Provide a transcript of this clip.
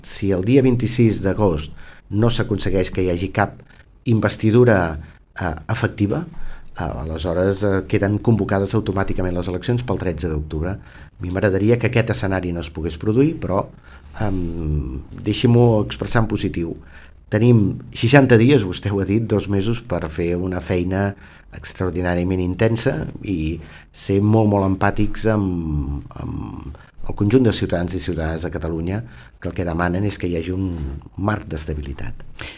Si el dia 26 d'agost no s'aconsegueix que hi hagi cap investidura efectiva, aleshores queden convocades automàticament les eleccions pel 13 d'octubre. A mi m'agradaria que aquest escenari no es pogués produir, però deixi-m'ho expressar en positiu. Tenim 60 dies, vostè ho ha dit, 2 mesos per fer una feina extraordinàriament intensa i ser molt, molt empàtics amb el conjunt de ciutadans i ciutadanes de Catalunya, que el que demanen és que hi hagi un marc d'estabilitat.